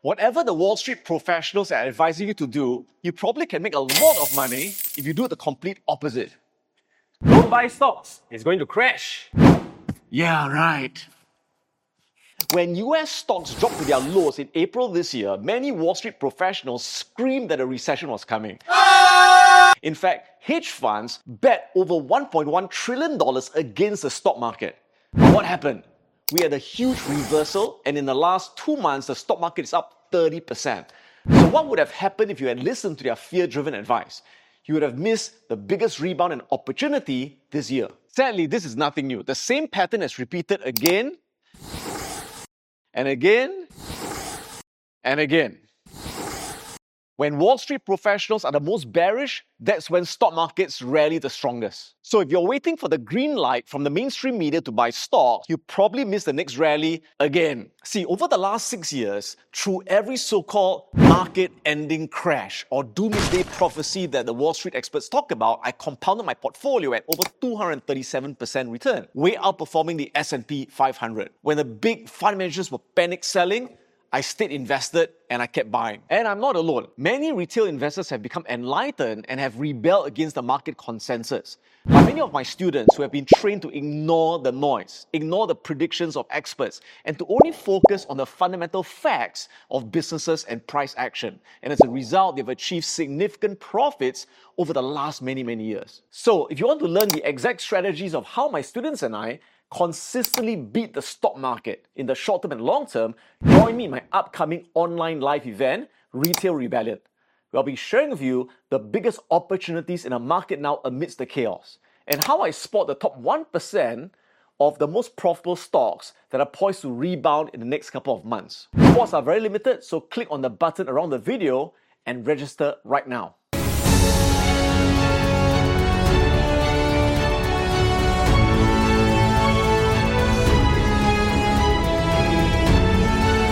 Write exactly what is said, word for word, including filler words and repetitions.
Whatever the Wall Street professionals are advising you to do, you probably can make a lot of money if you do the complete opposite. Don't buy stocks, it's going to crash. Yeah, right. When U S stocks dropped to their lows in April this year, many Wall Street professionals screamed that a recession was coming. In fact, hedge funds bet over one point one trillion dollars against the stock market. But what happened? We had a huge reversal, and in the last two months, the stock market is up thirty percent. So what would have happened if you had listened to their fear-driven advice? You would have missed the biggest rebound and opportunity this year. Sadly, this is nothing new. The same pattern has repeated again and again and again. When Wall Street professionals are the most bearish, that's when stock markets rally the strongest. So if you're waiting for the green light from the mainstream media to buy stocks, you probably miss the next rally again. See, over the last six years, through every so-called market-ending crash or doomsday prophecy that the Wall Street experts talk about, I compounded my portfolio at over two hundred thirty-seven percent return, way outperforming the S and P five hundred. When the big fund managers were panic selling, I stayed invested and I kept buying. And I'm not alone. Many retail investors have become enlightened and have rebelled against the market consensus. But many of my students who have been trained to ignore the noise, ignore the predictions of experts, and to only focus on the fundamental facts of businesses and price action. And as a result, they've achieved significant profits over the last many, many years. So if you want to learn the exact strategies of how my students and I consistently beat the stock market in the short term and long term, join me in my upcoming online live event, Retail Rebellion. I'll be sharing with you the biggest opportunities in a market now amidst the chaos, and how I spot the top one percent of the most profitable stocks that are poised to rebound in the next couple of months. Spots are very limited, so click on the button around the video and register right now.